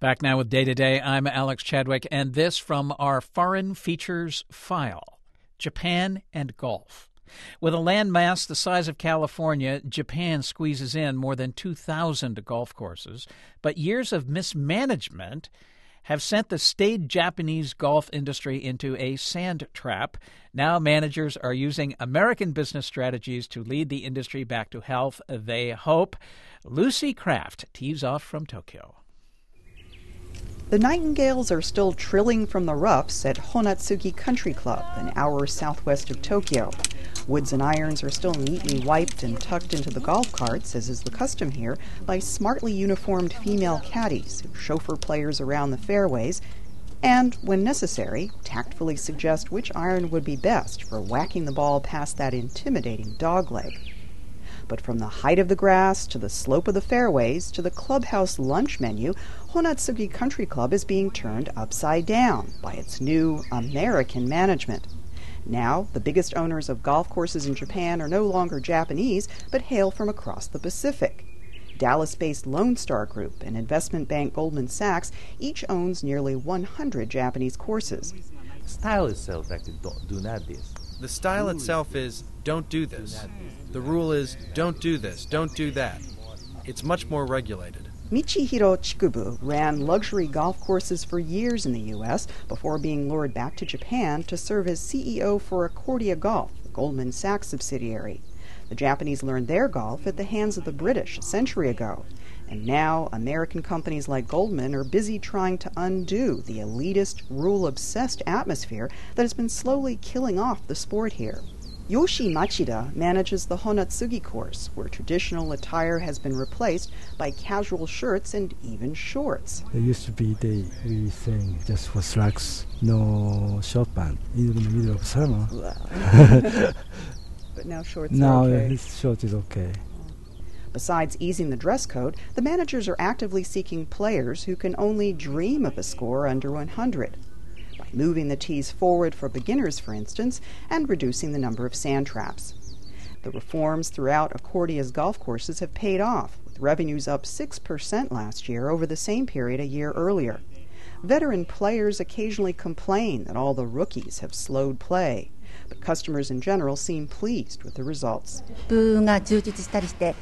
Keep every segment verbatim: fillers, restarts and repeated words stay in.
Back now with Day to Day, I'm Alex Chadwick, and this from our Foreign Features file, Japan and golf. With a landmass the size of California, Japan squeezes in more than two thousand golf courses, but years of mismanagement have sent the staid Japanese golf industry into a sand trap. Now managers are using American business strategies to lead the industry back to health, they hope. Lucy Kraft tees off from Tokyo. The nightingales are still trilling from the roughs at Honatsugi Country Club, an hour southwest of Tokyo. Woods and irons are still neatly wiped and tucked into the golf carts, as is the custom here, by smartly uniformed female caddies who chauffeur players around the fairways and, when necessary, tactfully suggest which iron would be best for whacking the ball past that intimidating dogleg. But from the height of the grass to the slope of the fairways to the clubhouse lunch menu, Honatsugi Country Club is being turned upside down by its new American management. Now, the biggest owners of golf courses in Japan are no longer Japanese, but hail from across the Pacific. Dallas-based Lone Star Group and investment bank Goldman Sachs each owns nearly one hundred Japanese courses. Style itself actually don't do not this. The style itself is, don't do this. The rule is, don't do this, don't do that. It's much more regulated. Michihiro Chikubu ran luxury golf courses for years in the U S before being lured back to Japan to serve as C E O for Accordia Golf, the Goldman Sachs subsidiary. The Japanese learned their golf at the hands of the British a century ago. And now American companies like Goldman are busy trying to undo the elitist, rule-obsessed atmosphere that has been slowly killing off the sport here. Yoshi Machida manages the Honatsugi course, where traditional attire has been replaced by casual shirts and even shorts. It used to be they we saying just for slacks, no short pant, even in the middle of summer. But now shorts now are okay. Now short is okay. Besides easing the dress code, the managers are actively seeking players who can only dream of a score under one hundred. By moving the tees forward for beginners, for instance, and reducing the number of sand traps. The reforms throughout Accordia's golf courses have paid off, with revenues up six percent last year over the same period a year earlier. Veteran players occasionally complain that all the rookies have slowed play, but customers in general seem pleased with the results. The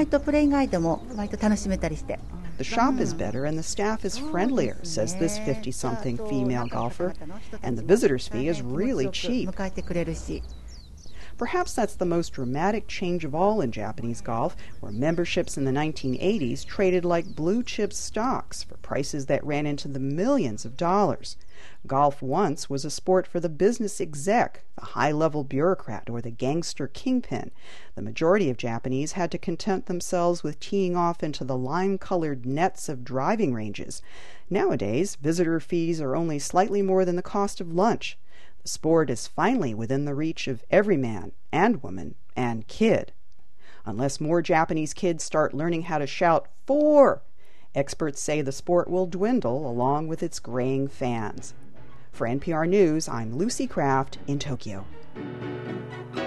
shop is better and the staff is friendlier, says this fifty-something female golfer, and the visitor's fee is really cheap. Perhaps that's the most dramatic change of all in Japanese golf, where memberships in the nineteen eighties traded like blue-chip stocks for prices that ran into the millions of dollars. Golf once was a sport for the business exec, the high-level bureaucrat, or the gangster kingpin. The majority of Japanese had to content themselves with teeing off into the lime-colored nets of driving ranges. Nowadays, visitor fees are only slightly more than the cost of lunch. The sport is finally within the reach of every man and woman and kid. Unless more Japanese kids start learning how to shout, "Four!" experts say the sport will dwindle along with its graying fans. For N P R News, I'm Lucy Kraft in Tokyo.